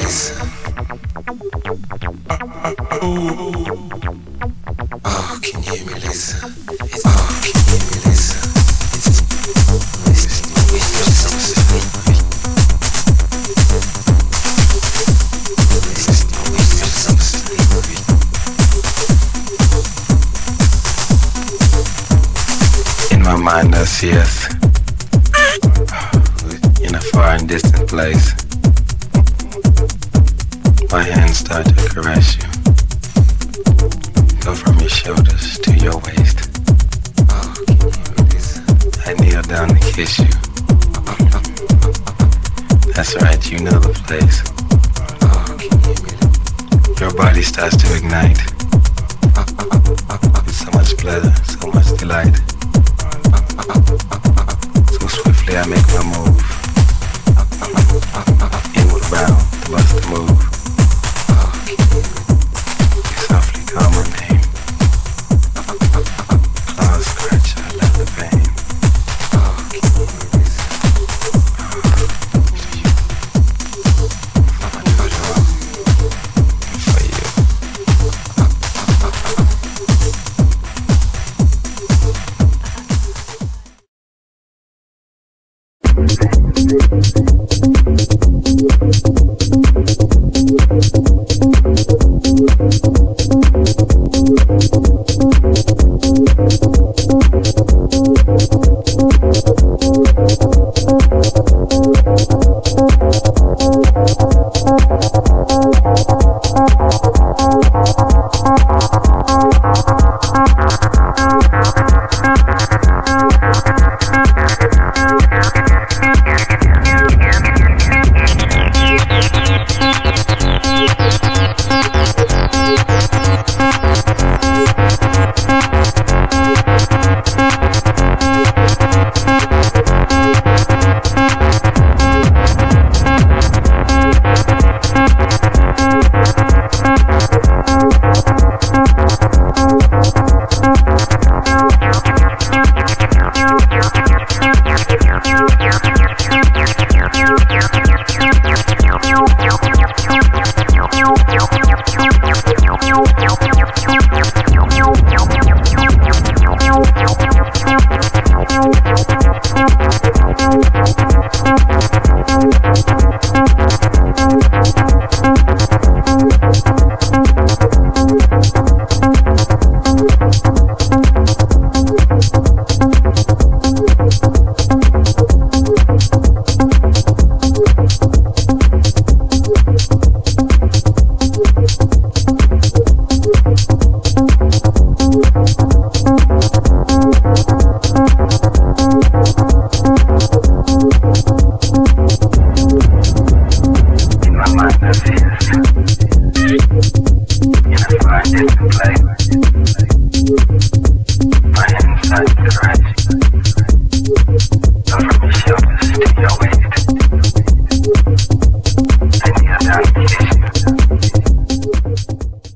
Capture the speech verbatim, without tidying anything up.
Yes, in a far and distant place, my hands start to caress you, go from your shoulders to your waist. I kneel down to kiss you. That's right, you know the place. Your body starts to ignite with so much pleasure, so much delight. So swiftly I make my move, inward bound to bust the move. You softly call my name, claws scratch, I love the pain. Thank you.